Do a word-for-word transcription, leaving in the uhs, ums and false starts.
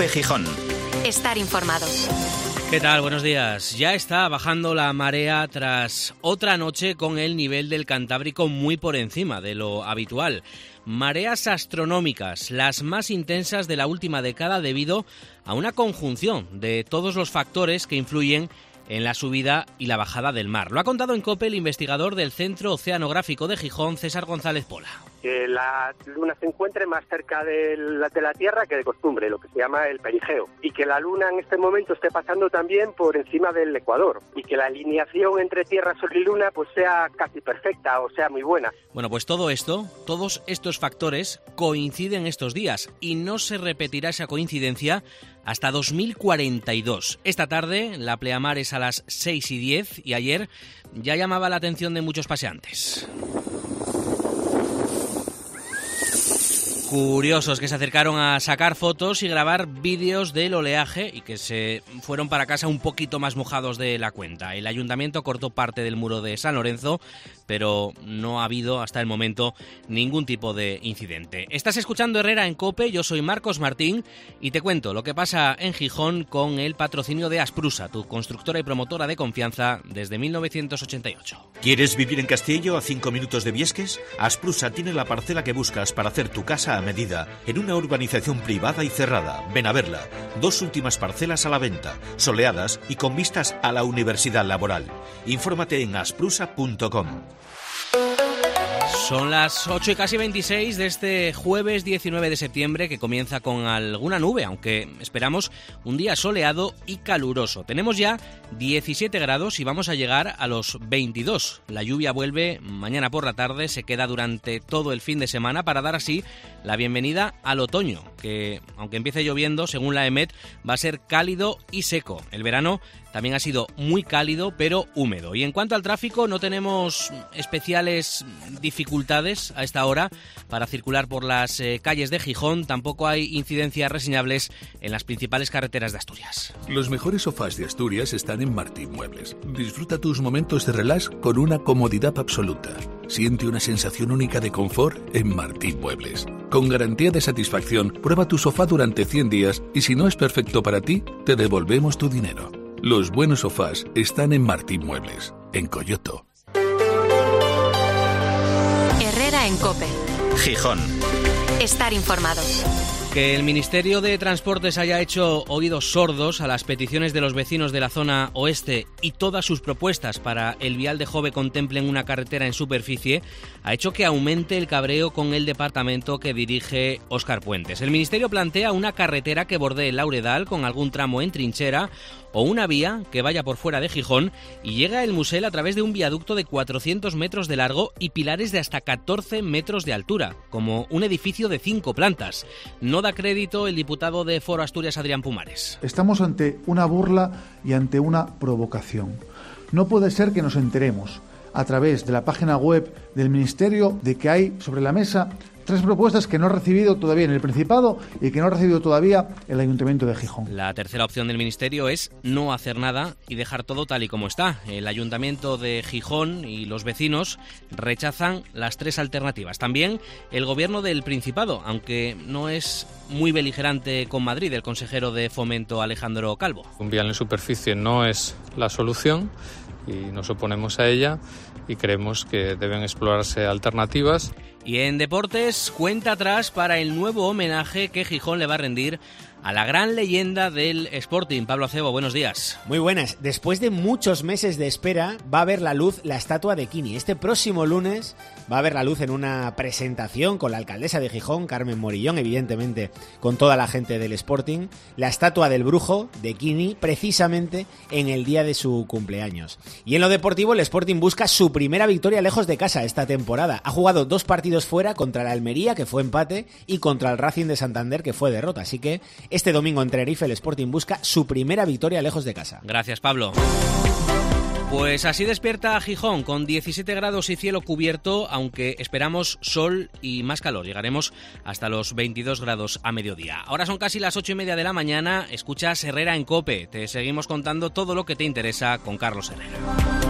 COPE Gijón. Estar informado. ¿Qué tal? Buenos días. Ya está bajando la marea tras otra noche con el nivel del Cantábrico muy por encima de lo habitual. Mareas astronómicas, las más intensas de la última década debido a una conjunción de todos los factores que influyen en la subida y la bajada del mar. Lo ha contado en COPE el investigador del Centro Oceanográfico de Gijón, César González Pola. Que la Luna se encuentre más cerca de la, de la Tierra que de costumbre, lo que se llama el perigeo, y que la Luna en este momento esté pasando también por encima del ecuador, y que la alineación entre Tierra, Sol y Luna pues sea casi perfecta, o sea, muy buena. Bueno, pues todo esto, todos estos factores coinciden estos días, y no se repetirá esa coincidencia hasta dos mil cuarenta y dos. Esta tarde la pleamar es a las seis y diez, y ayer ya llamaba la atención de muchos paseantes. Curiosos que se acercaron a sacar fotos y grabar vídeos del oleaje y que se fueron para casa un poquito más mojados de la cuenta. El ayuntamiento cortó parte del muro de San Lorenzo, pero no ha habido hasta el momento ningún tipo de incidente. Estás escuchando Herrera en COPE, yo soy Marcos Martín y te cuento lo que pasa en Gijón con el patrocinio de Asprusa, tu constructora y promotora de confianza desde mil novecientos ochenta y ocho. ¿Quieres vivir en Castillo a cinco minutos de Viesques? Asprusa tiene la parcela que buscas para hacer tu casa a medida en una urbanización privada y cerrada. Ven a verla. Dos últimas parcelas a la venta, soleadas y con vistas a la Universidad Laboral. Infórmate en asprusa punto com. Son las ocho y casi veintiséis de este jueves diecinueve de septiembre, que comienza con alguna nube, aunque esperamos un día soleado y caluroso. Tenemos ya diecisiete grados y vamos a llegar a los veintidós. La lluvia vuelve mañana por la tarde, se queda durante todo el fin de semana para dar así la bienvenida al otoño, que aunque empiece lloviendo, según la EMET, va a ser cálido y seco. El verano también ha sido muy cálido, pero húmedo. Y en cuanto al tráfico, no tenemos especiales dificultades a esta hora para circular por las eh, calles de Gijón. Tampoco hay incidencias reseñables en las principales carreteras de Asturias. Los mejores sofás de Asturias están en Martín Muebles. Disfruta tus momentos de relax con una comodidad absoluta. Siente una sensación única de confort en Martín Muebles. Con garantía de satisfacción, prueba tu sofá durante cien días y si no es perfecto para ti, te devolvemos tu dinero. Los buenos sofás están en Martín Muebles, en Coyoto. Herrera en COPE. Gijón. Estar informado. Que el Ministerio de Transportes haya hecho oídos sordos a las peticiones de los vecinos de la zona oeste y todas sus propuestas para el vial de Jove contemplen una carretera en superficie ha hecho que aumente el cabreo con el departamento que dirige Óscar Puentes. El Ministerio plantea una carretera que bordee el Lauredal con algún tramo en trinchera o una vía que vaya por fuera de Gijón y llega a El Musel a través de un viaducto de cuatrocientos metros de largo y pilares de hasta catorce metros de altura, como un edificio de cinco plantas. No da crédito el diputado de Foro Asturias, Adrián Pumares. Estamos ante una burla y ante una provocación. No puede ser que nos enteremos a través de la página web del Ministerio de que hay sobre la mesa tres propuestas que no ha recibido todavía en el Principado y que no ha recibido todavía el Ayuntamiento de Gijón. La tercera opción del Ministerio es no hacer nada y dejar todo tal y como está. El Ayuntamiento de Gijón y los vecinos rechazan las tres alternativas. También el Gobierno del Principado, aunque no es muy beligerante con Madrid, el consejero de Fomento Alejandro Calvo. Un vial en superficie no es la solución y nos oponemos a ella y creemos que deben explorarse alternativas. Y en deportes, cuenta atrás para el nuevo homenaje que Gijón le va a rendir a la gran leyenda del Sporting. Pablo Acebo, buenos días. Muy buenas. Después de muchos meses de espera, va a ver la luz la estatua de Quini. Este próximo lunes va a ver la luz en una presentación con la alcaldesa de Gijón, Carmen Morillón, evidentemente con toda la gente del Sporting, la estatua del brujo de Quini, precisamente en el día de su cumpleaños. Y en lo deportivo, el Sporting busca su primera victoria lejos de casa esta temporada. Ha jugado dos partidos fuera, contra la Almería, que fue empate, y contra el Racing de Santander, que fue derrota. Así que este domingo en Tenerife el Sporting busca su primera victoria lejos de casa. Gracias, Pablo. Pues así despierta Gijón, con diecisiete grados y cielo cubierto, aunque esperamos sol y más calor. Llegaremos hasta los veintidós grados a mediodía. Ahora son casi las ocho y media de la mañana. Escuchas Herrera en COPE. Te seguimos contando todo lo que te interesa con Carlos Herrera.